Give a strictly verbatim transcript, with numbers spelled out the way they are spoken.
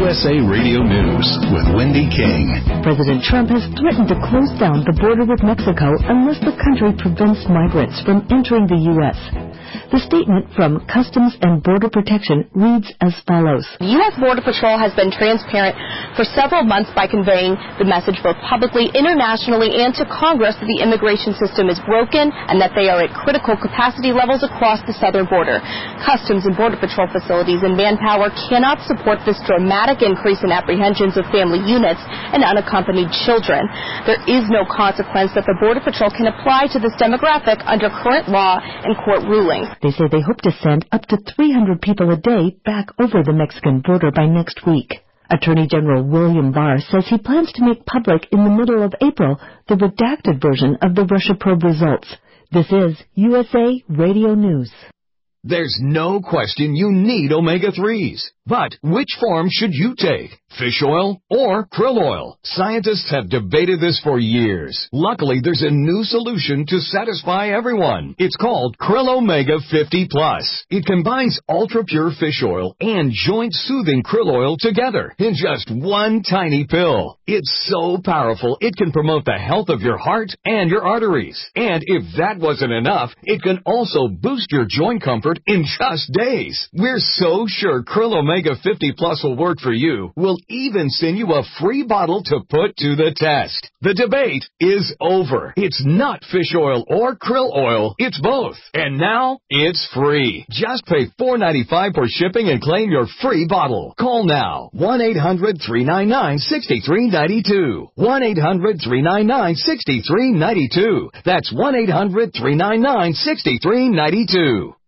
S A Radio News with Wendy King. President Trump has threatened to close down the border with Mexico unless the country prevents migrants from entering the U S The statement from Customs and Border Protection reads as follows. The U S Border Patrol has been transparent for several months by conveying the message both publicly, internationally, and to Congress that the immigration system is broken and that they are at critical capacity levels across the southern border. Customs and Border Patrol facilities and manpower cannot support this dramatic increase in apprehensions of family units and unaccompanied children. There is no consequence that the Border Patrol can apply to this demographic under current law and court rulings. They say they hope to send up to three hundred people a day back over the Mexican border by next week. Attorney General William Barr says he plans to make public in the middle of April the redacted version of the Russia probe results. This is U S A Radio News. There's no question you need omega threes. But which form should you take? Fish oil or krill oil? Scientists have debated this for years. Luckily, there's a new solution to satisfy everyone. It's called Krill Omega fifty plus. It combines ultra-pure fish oil and joint-soothing krill oil together in just one tiny pill. It's so powerful, it can promote the health of your heart and your arteries. And if that wasn't enough, it can also boost your joint comfort in just days. We're so sure Krill Omega fifty plus will work for you. We'll even send you a free bottle to put to the test. The debate is over. It's not fish oil or krill oil. It's both. And now, it's free. Just pay four dollars and ninety-five cents for shipping and claim your free bottle. Call now. one eight hundred three nine nine six three nine two. one eight hundred three nine nine six three nine two. That's one eight hundred three nine nine six three nine two.